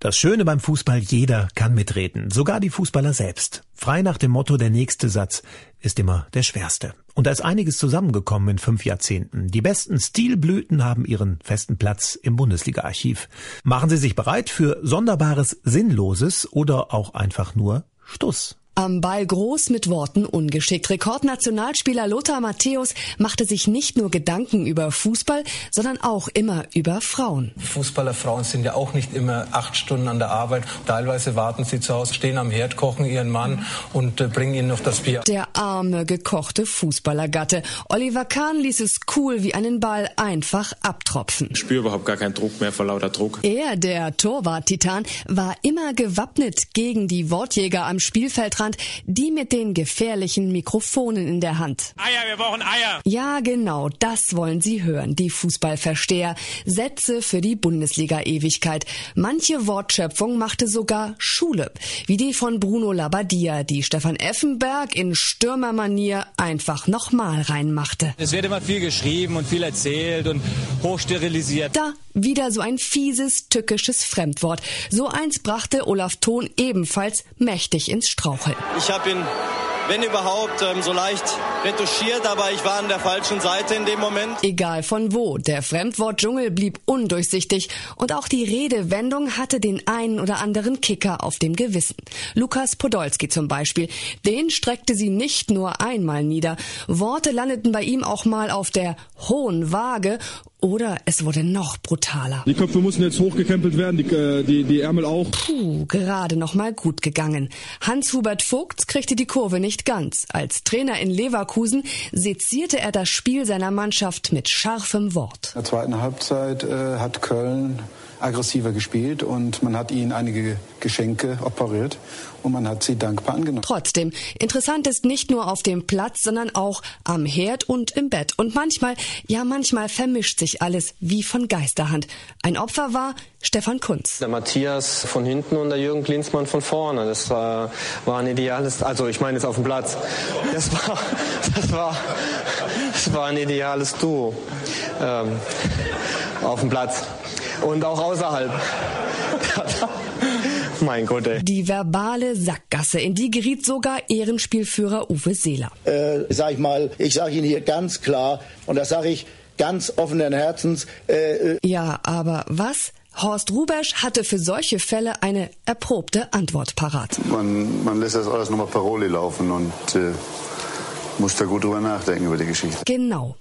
Das Schöne beim Fußball, jeder kann mitreden, sogar die Fußballer selbst. Frei nach dem Motto, der nächste Satz ist immer der schwerste. Und da ist einiges zusammengekommen in 5 Jahrzehnten. Die besten Stilblüten haben ihren festen Platz im Bundesliga-Archiv. Machen Sie sich bereit für Sonderbares, Sinnloses oder auch einfach nur Stuss. Am Ball groß, mit Worten ungeschickt. Rekordnationalspieler Lothar Matthäus machte sich nicht nur Gedanken über Fußball, sondern auch immer über Frauen. Fußballerfrauen sind ja auch nicht immer 8 Stunden an der Arbeit. Teilweise warten sie zu Hause, stehen am Herd, kochen ihren Mann und bringen ihnen noch das Bier. Der arme, gekochte Fußballergatte. Oliver Kahn ließ es cool wie einen Ball einfach abtropfen. Ich spüre überhaupt gar keinen Druck mehr vor lauter Druck. Er, der Torwart-Titan, war immer gewappnet gegen die Wortjäger am Spielfeldrand, die mit den gefährlichen Mikrofonen in der Hand. Eier, wir brauchen Eier! Ja, genau, das wollen Sie hören, die Fußballversteher. Sätze für die Bundesliga-Ewigkeit. Manche Wortschöpfung machte sogar Schule, wie die von Bruno Labbadia, die Stefan Effenberg in Stürmermanier einfach nochmal reinmachte. Es wird immer viel geschrieben und viel erzählt und hochsterilisiert. Da wieder so ein fieses, tückisches Fremdwort. So eins brachte Olaf Thon ebenfalls mächtig ins Straucheln. Ich habe ihn, wenn überhaupt, so leicht retuschiert, aber ich war an der falschen Seite in dem Moment. Egal von wo, der Fremdwortdschungel blieb undurchsichtig und auch die Redewendung hatte den einen oder anderen Kicker auf dem Gewissen. Lukas Podolski zum Beispiel, den streckte sie nicht nur einmal nieder. Worte landeten bei ihm auch mal auf der hohen Waage. Oder es wurde noch brutaler. Die Köpfe mussten jetzt hochgekrempelt werden, die Ärmel auch. Gerade noch mal gut gegangen. Hans-Hubert Vogt kriegte die Kurve nicht ganz. Als Trainer in Leverkusen sezierte er das Spiel seiner Mannschaft mit scharfem Wort. In der zweiten Halbzeit hat Köln aggressiver gespielt und man hat ihnen einige Geschenke operiert und man hat sie dankbar angenommen. Trotzdem, interessant ist nicht nur auf dem Platz, sondern auch am Herd und im Bett. Und manchmal vermischt sich alles wie von Geisterhand. Ein Opfer war Stefan Kuntz. Der Matthias von hinten und der Jürgen Klinsmann von vorne. Das war ein ideales, also ich meine jetzt auf dem Platz. Das war ein ideales Duo auf dem Platz. Und auch außerhalb. Mein Gott, ey. Die verbale Sackgasse, in die geriet sogar Ehrenspielführer Uwe Seeler. Ich sage Ihnen hier ganz klar, und das sage ich ganz offenen Herzens. Ja, aber was? Horst Rubesch hatte für solche Fälle eine erprobte Antwort parat. Man lässt das alles nochmal Paroli laufen und muss da gut drüber nachdenken über die Geschichte. Genau.